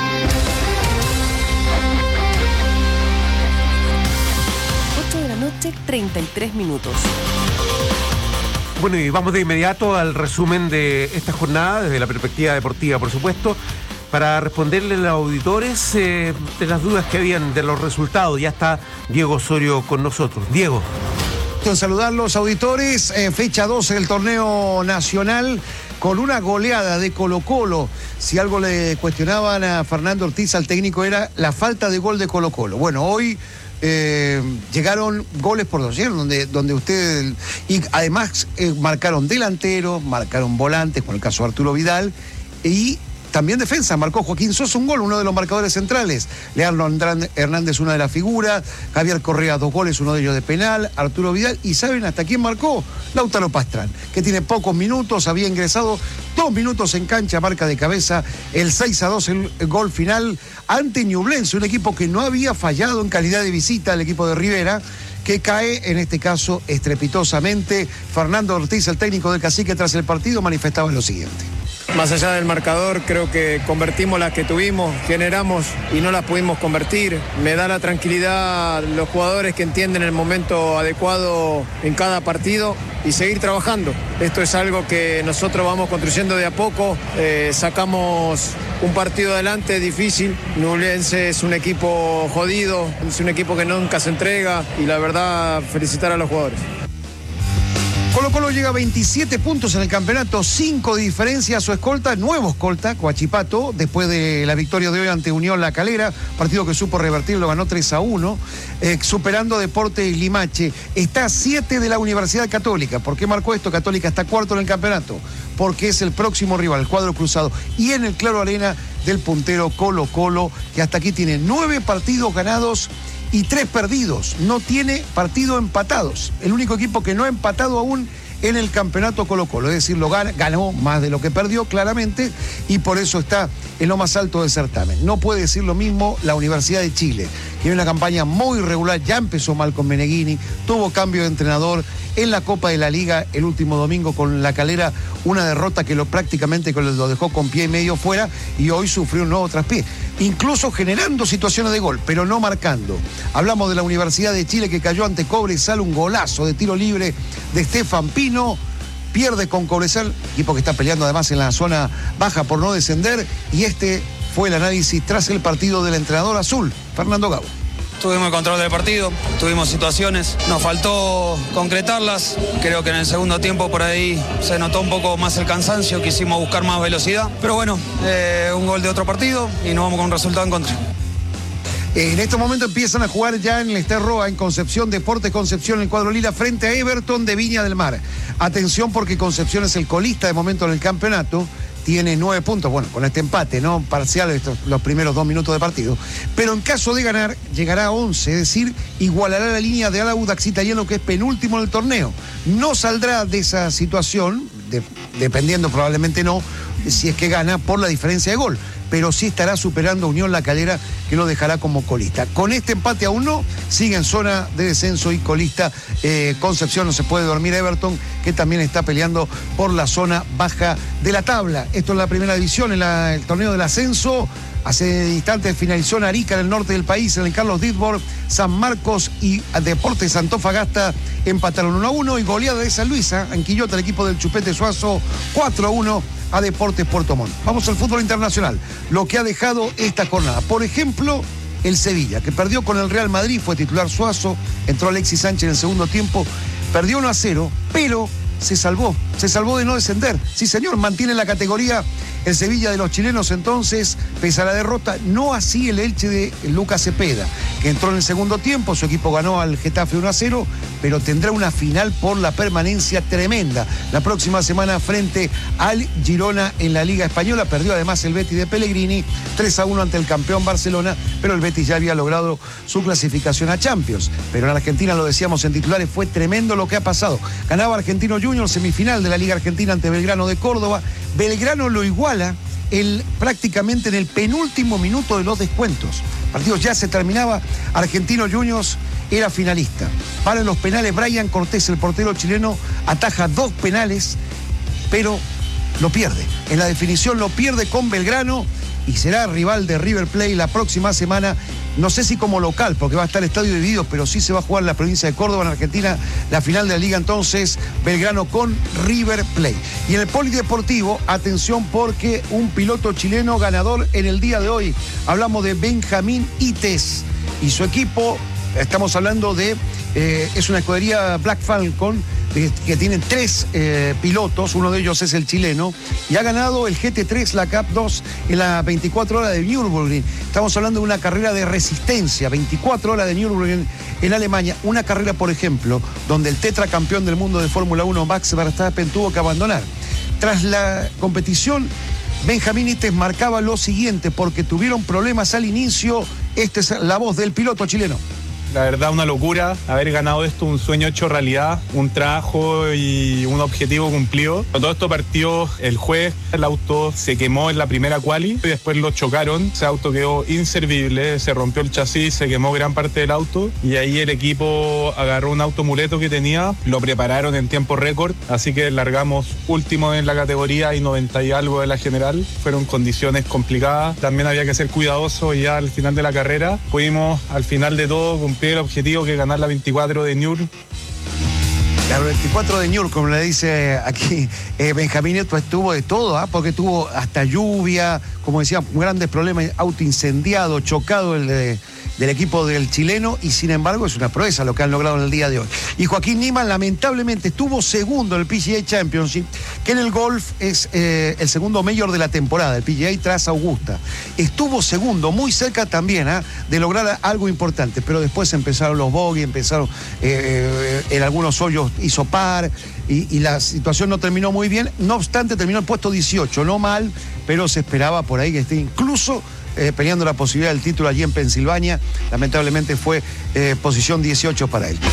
De la noche, 33 minutos. Bueno, y vamos de inmediato al resumen de esta jornada, desde la perspectiva deportiva, por supuesto, para responderle a los auditores de las dudas que habían de los resultados. Ya está Diego Osorio con nosotros. Diego. En saludar los auditores, fecha 12 del torneo nacional, con una goleada de Colo-Colo. Si algo le cuestionaban a Fernando Ortiz, al técnico, era la falta de gol de Colo-Colo. Bueno, hoy llegaron goles por doquier, donde ustedes, y además marcaron delanteros, marcaron volantes, con el caso de Arturo Vidal, y también defensa, marcó Joaquín Sosa un gol, uno de los marcadores centrales. Leandro Hernández, una de las figuras. Javier Correa, 2 goles, uno de ellos de penal. Arturo Vidal, y ¿saben hasta quién marcó? Lautaro Pastrán, que tiene pocos minutos, había ingresado 2 minutos en cancha, marca de cabeza, el 6-2, el gol final ante Ñublense, un equipo que no había fallado en calidad de visita al equipo de Rivera, que cae, en este caso, estrepitosamente. Fernando Ortiz, el técnico del Cacique, tras el partido, manifestaba lo siguiente. Más allá del marcador, creo que convertimos las que tuvimos, generamos y no las pudimos convertir. Me da la tranquilidad los jugadores que entienden el momento adecuado en cada partido y seguir trabajando. Esto es algo que nosotros vamos construyendo de a poco. Sacamos un partido adelante difícil. Ñublense es un equipo jodido, es un equipo que nunca se entrega y la verdad felicitar a los jugadores. Colo-Colo llega a 27 puntos en el campeonato, 5 de diferencia a su escolta, nuevo escolta, Coachipato, después de la victoria de hoy ante Unión La Calera, partido que supo revertir, lo ganó 3-1, superando Deportes Limache. Está a 7 de la Universidad Católica. ¿Por qué marcó esto? Católica está cuarto en el campeonato, porque es el próximo rival, el cuadro cruzado. Y en el Claro Arena del puntero Colo-Colo, que hasta aquí tiene 9 partidos ganados y 3 perdidos, no tiene partido empatados. El único equipo que no ha empatado aún en el campeonato Colo-Colo, es decir, ganó más de lo que perdió claramente y por eso está en lo más alto del certamen. No puede decir lo mismo la Universidad de Chile, que tiene una campaña muy irregular, ya empezó mal con Meneghini, tuvo cambio de entrenador en la Copa de la Liga el último domingo con La Calera, una derrota que prácticamente lo dejó con pie y medio fuera y hoy sufrió un nuevo traspié, incluso generando situaciones de gol, pero no marcando. Hablamos de la Universidad de Chile que cayó ante Cobresal, un golazo de tiro libre de Estefan Pino, pierde con Cobresal, equipo que está peleando además en la zona baja por no descender, y este fue el análisis tras el partido del entrenador azul, Fernando Gago. Tuvimos el control del partido, tuvimos situaciones, nos faltó concretarlas. Creo que en el segundo tiempo por ahí se notó un poco más el cansancio, quisimos buscar más velocidad. Pero bueno, un gol de otro partido y nos vamos con un resultado en contra. En este momento empiezan a jugar ya en el Esterroa, en Concepción, Deportes Concepción, el cuadro lila, frente a Everton de Viña del Mar. Atención porque Concepción es el colista de momento en el campeonato. Tiene 9 puntos, bueno, con este empate, ¿no? Parcial los primeros 2 minutos de partido. Pero en caso de ganar, llegará a 11, es decir, igualará la línea de Audax Italiano, que es penúltimo en el torneo. No saldrá de esa situación, dependiendo probablemente no, si es que gana por la diferencia de gol. Pero sí estará superando a Unión La Calera, que lo dejará como colista. Con este empate aún no, sigue en zona de descenso y colista Concepción, no se puede dormir Everton, que también está peleando por la zona baja de la tabla. Esto es la primera división, en el torneo del ascenso. Hace instantes finalizó en Arica, en el norte del país, en el Carlos Ditborg, San Marcos y Deportes Antofagasta empataron 1-1 y goleada de San Luis, en Quillota, el equipo del Chupete Suazo, 4-1 a Deportes Puerto Montt. Vamos al fútbol internacional, lo que ha dejado esta jornada. Por ejemplo, el Sevilla, que perdió con el Real Madrid, fue titular Suazo, entró Alexis Sánchez en el segundo tiempo, perdió 1-0, pero se salvó de no descender. Sí, señor, mantiene la categoría el Sevilla de los chilenos entonces, pese a la derrota, no así el Elche de Lucas Cepeda, que entró en el segundo tiempo, su equipo ganó al Getafe 1-0, pero tendrá una final por la permanencia tremenda la próxima semana frente al Girona en la Liga Española. Perdió además el Betis de Pellegrini 3-1 ante el campeón Barcelona, pero el Betis ya había logrado su clasificación a Champions. Pero en Argentina, lo decíamos en titulares, fue tremendo lo que ha pasado. Ganaba Argentino Junior semifinal de la Liga Argentina ante Belgrano de Córdoba. Belgrano lo iguala prácticamente en el penúltimo minuto de los descuentos. El partido ya se terminaba, Argentino Juniors era finalista. Para los penales, Brian Cortés, el portero chileno, ataja 2 penales, pero lo pierde. En la definición lo pierde con Belgrano y será rival de River Plate la próxima semana. No sé si como local, porque va a estar el estadio dividido, pero sí se va a jugar en la provincia de Córdoba, en Argentina, la final de la Liga entonces, Belgrano con River Plate. Y en el polideportivo, atención porque un piloto chileno ganador en el día de hoy. Hablamos de Benjamín Ites y su equipo, estamos hablando de, es una escudería Black Falcon, que tiene 3 pilotos, uno de ellos es el chileno, y ha ganado el GT3, la Cup 2, en las 24 horas de Nürburgring. Estamos hablando de una carrera de resistencia, 24 horas de Nürburgring en Alemania. Una carrera, por ejemplo, donde el tetracampeón del mundo de Fórmula 1, Max Verstappen, tuvo que abandonar. Tras la competición, Benjamín Ites marcaba lo siguiente, porque tuvieron problemas al inicio. Esta es la voz del piloto chileno. la verdad una locura haber ganado esto, un sueño hecho realidad, un trabajo y un objetivo cumplido. Todo esto partió el jueves, el auto se quemó en la primera quali y después lo chocaron, ese auto quedó inservible, se rompió el chasis, se quemó gran parte del auto y ahí el equipo agarró un auto muleto que tenía, lo prepararon en tiempo récord, así que largamos último en la categoría y 90 y algo de la general. Fueron condiciones complicadas, también había que ser cuidadoso y ya al final de la carrera pudimos al final de todo cumplir el objetivo que es ganar la 24 de Ñur. La 24 de Ñur, como le dice aquí Benjamín, esto estuvo de todo, porque tuvo hasta lluvia, como decía, grandes problemas, auto incendiado, chocado del equipo del chileno, y sin embargo es una proeza lo que han logrado en el día de hoy. Y Joaquín Niemann lamentablemente estuvo segundo en el PGA Championship, que en el golf es el segundo mayor de la temporada, el PGA tras Augusta. Estuvo segundo, muy cerca también de lograr algo importante, pero después empezaron los bogies, empezaron en algunos hoyos hizo par, y la situación no terminó muy bien. No obstante, terminó el puesto 18, no mal, pero se esperaba por ahí que esté incluso peleando la posibilidad del título allí en Pensilvania. Lamentablemente fue posición 18 para él.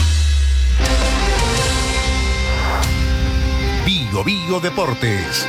Bio Bio Deportes.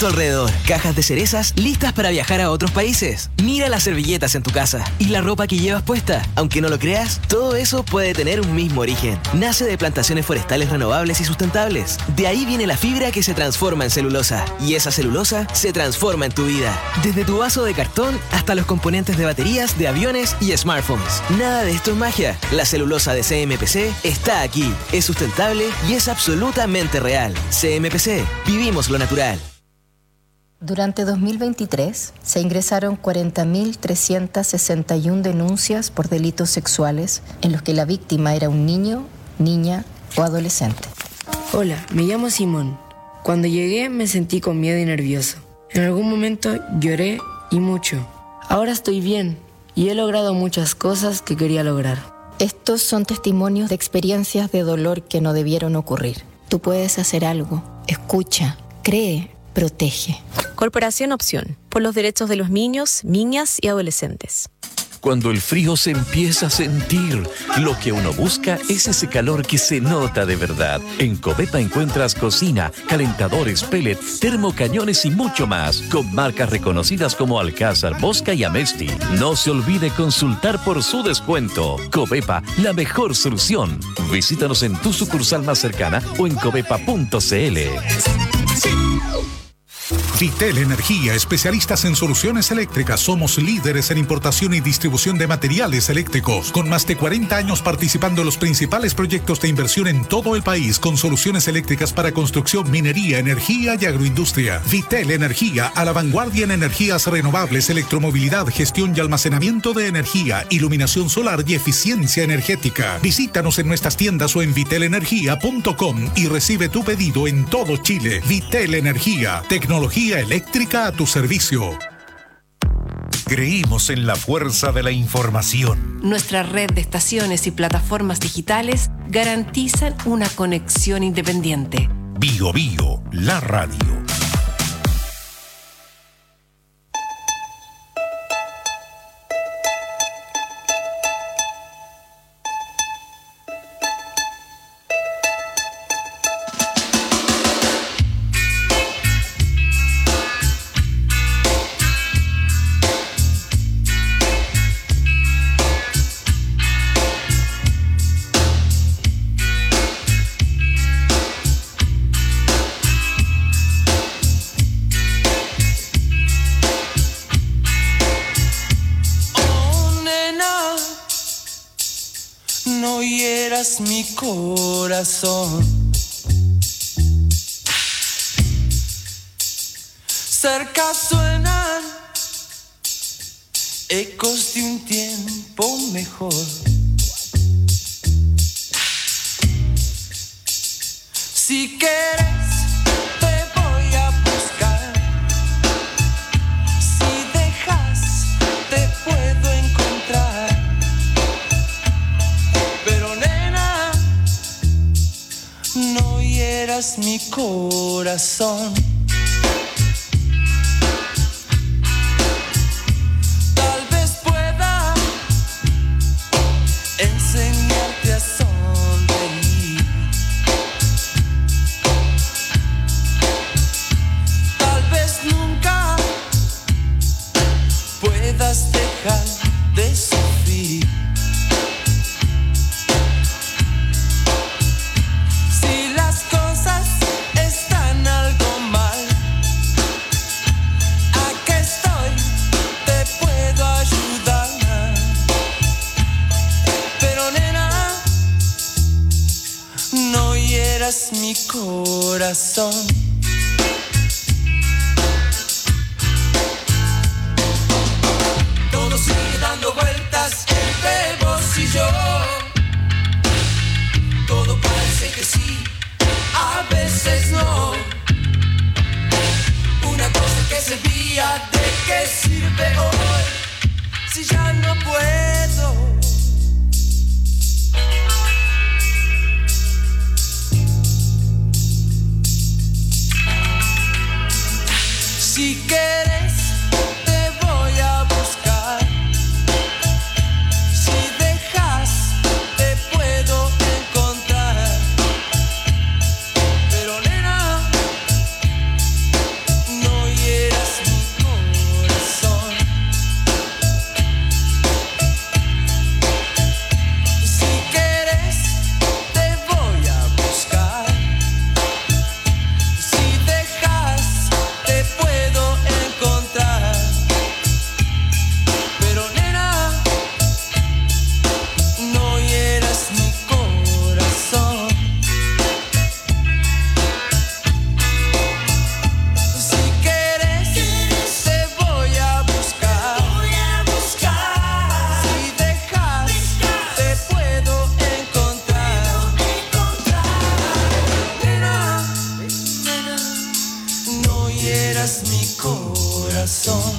tu alrededor. Cajas de cerezas listas para viajar a otros países. Mira las servilletas en tu casa y la ropa que llevas puesta. Aunque no lo creas, todo eso puede tener un mismo origen. Nace de plantaciones forestales renovables y sustentables. De ahí viene la fibra que se transforma en celulosa. Y esa celulosa se transforma en tu vida. Desde tu vaso de cartón hasta los componentes de baterías, de aviones y smartphones. Nada de esto es magia. La celulosa de CMPC está aquí. Es sustentable y es absolutamente real. CMPC. Vivimos lo natural. Durante 2023 se ingresaron 40.361 denuncias por delitos sexuales en los que la víctima era un niño, niña o adolescente. Hola, me llamo Simón. Cuando llegué me sentí con miedo y nervioso. En algún momento lloré y mucho. Ahora estoy bien y he logrado muchas cosas que quería lograr. Estos son testimonios de experiencias de dolor que no debieron ocurrir. Tú puedes hacer algo. Escucha, cree, protege. Corporación Opción, por los derechos de los niños, niñas y adolescentes. Cuando el frío se empieza a sentir, lo que uno busca es ese calor que se nota de verdad. En Covepa encuentras cocina, calentadores, pellet, termocañones y mucho más, con marcas reconocidas como Alcázar, Bosca y Amesti. No se olvide consultar por su descuento. Covepa, la mejor solución. Visítanos en tu sucursal más cercana o en covepa.cl. Vitel Energía, especialistas en soluciones eléctricas. Somos líderes en importación y distribución de materiales eléctricos, con más de 40 años participando en los principales proyectos de inversión en todo el país, con soluciones eléctricas para construcción, minería, energía y agroindustria. Vitel Energía, a la vanguardia en energías renovables, electromovilidad, gestión y almacenamiento de energía, iluminación solar y eficiencia energética. Visítanos en nuestras tiendas o en vitelenergia.com y recibe tu pedido en todo Chile. Vitel Energía, tecnología eléctrica a tu servicio. Creímos en la fuerza de la información. Nuestra red de estaciones y plataformas digitales garantizan una conexión independiente. Bio Bio, la radio. Mi corazón, cerca suenan ecos de un tiempo mejor. Si quieres te voy a buscar, si dejas te puedo encontrar. No hieras mi corazón. Tal vez pueda enseñarte a sonreír. Tal vez nunca puedas dejar de sufrir. Mi corazón. Todo sigue dando vueltas entre vos y yo. Todo parece que sí, a veces no. Una cosa que servía, ¿de qué sirve hoy? Si ya no puedo. Si quieres te voy a buscar, si dejas te puedo encontrar, pero nena, no corazón.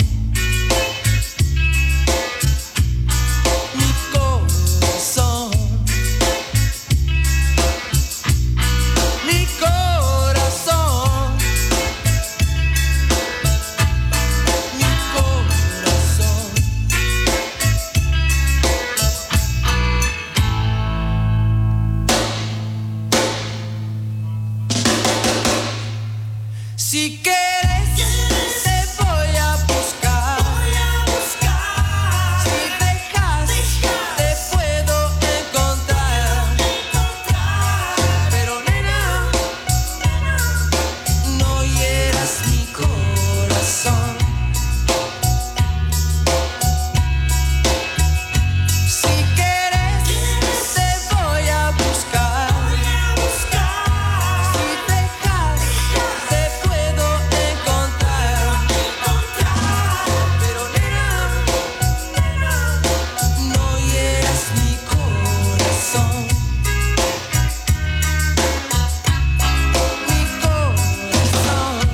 Si quieres, te voy a buscar. Si dejas, te puedo encontrar. Pero nena, no hieras mi corazón. Si quieres, te voy a buscar. Si dejas, te puedo encontrar. Pero nena, no hieras mi corazón. Mi corazón.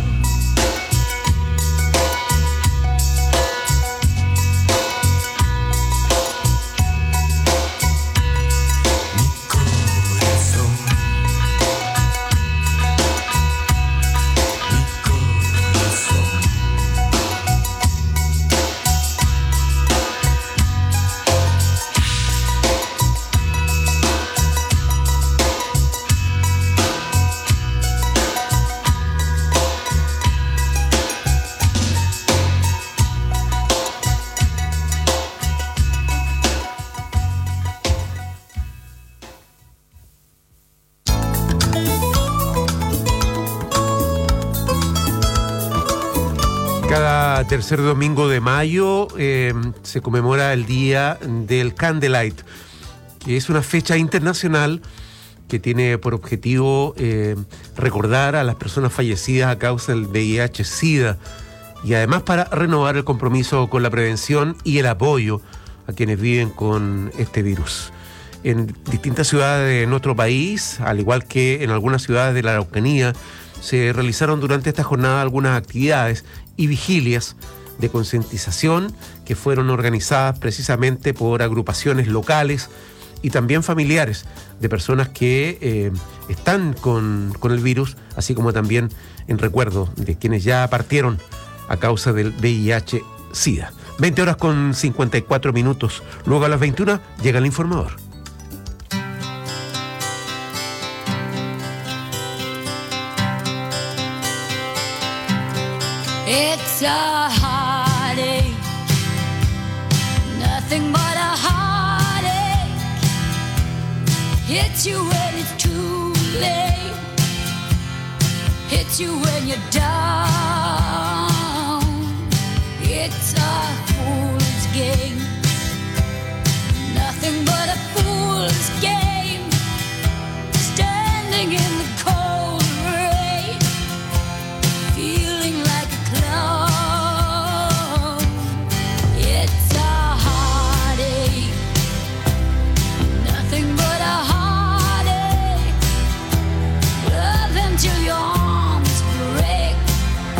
Cada tercer domingo de mayo se conmemora el Día del Candlelight, que es una fecha internacional que tiene por objetivo recordar a las personas fallecidas a causa del VIH-Sida y además para renovar el compromiso con la prevención y el apoyo a quienes viven con este virus. En distintas ciudades de nuestro país, al igual que en algunas ciudades de la Araucanía, se realizaron durante esta jornada algunas actividades y vigilias de concientización que fueron organizadas precisamente por agrupaciones locales y también familiares de personas que están con el virus, así como también en recuerdo de quienes ya partieron a causa del VIH-Sida. 20 horas con 54 minutos. Luego a las 21 llega el informador. It's a heartache, nothing but a heartache. Hits you when it's too late, hits you when you're down. It's a fool's game, nothing but a fool's game. Standing in the cold rain, feeling like a clown. It's a heartache, nothing but a heartache. Love until your arms break,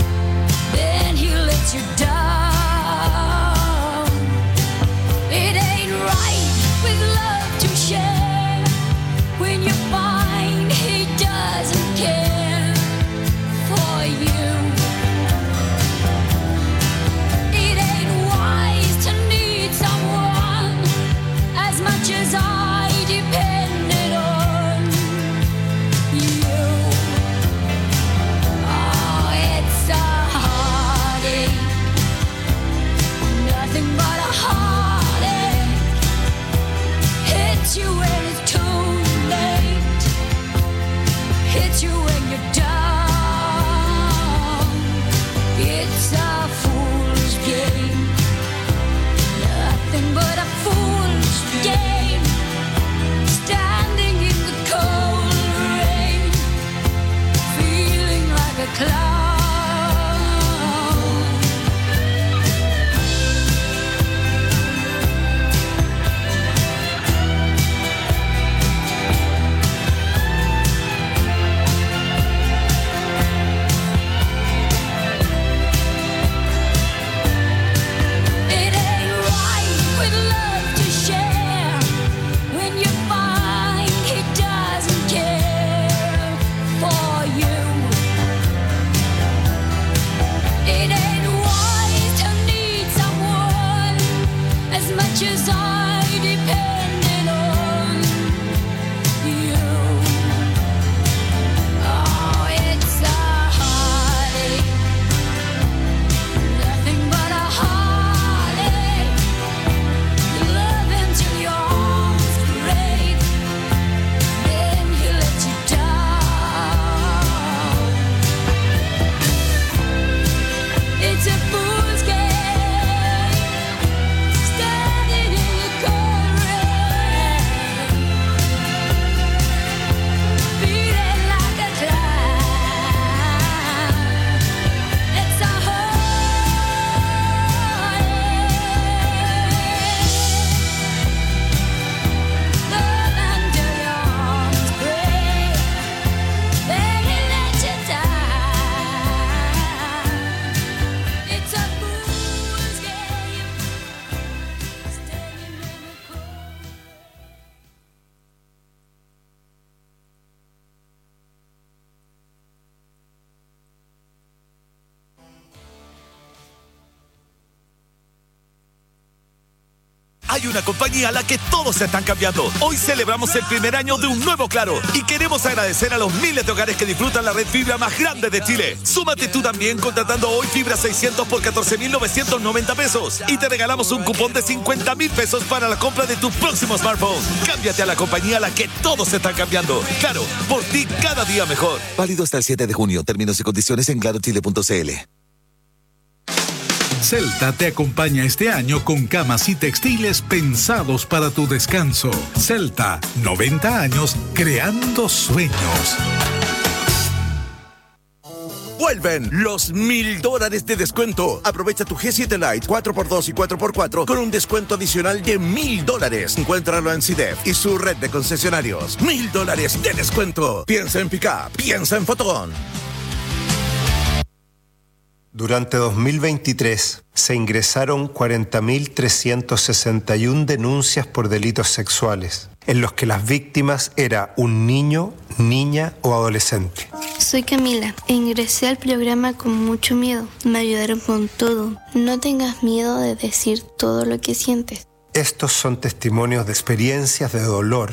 futures are depending on you. Oh, it's a heartache, nothing but a heartache. You love until your arms break, then he lets you down. It's a fool's game, standing in the cold rain, feeling like a clown. It's a heartache, love until your arms break, then he lets you down. It's a fool's game, standing in the cold. Hay una compañía a la que todos se están cambiando. Hoy celebramos el primer año de un nuevo Claro y queremos agradecer a los miles de hogares que disfrutan la red fibra más grande de Chile. Súmate tú también contratando hoy fibra 600 por 14.990 pesos y te regalamos un cupón de 50.000 pesos para la compra de tu próximo smartphone. Cámbiate a la compañía a la que todos se están cambiando. Claro, por ti cada día mejor. Válido hasta el 7 de junio. Términos y condiciones en clarochile.cl. Celta te acompaña este año con camas y textiles pensados para tu descanso. Celta, 90 años creando sueños. Vuelven los $1,000 de descuento. Aprovecha tu G7 Lite 4x2 y 4x4 con un descuento adicional de $1,000. Encuéntralo en CIDEF y su red de concesionarios. $1,000 de descuento. Piensa en Pickup, piensa en Fotón. Durante 2023 se ingresaron 40.361 denuncias por delitos sexuales, en los que las víctimas era un niño, niña o adolescente. Soy Camila e ingresé al programa con mucho miedo. Me ayudaron con todo. No tengas miedo de decir todo lo que sientes. Estos son testimonios de experiencias de dolor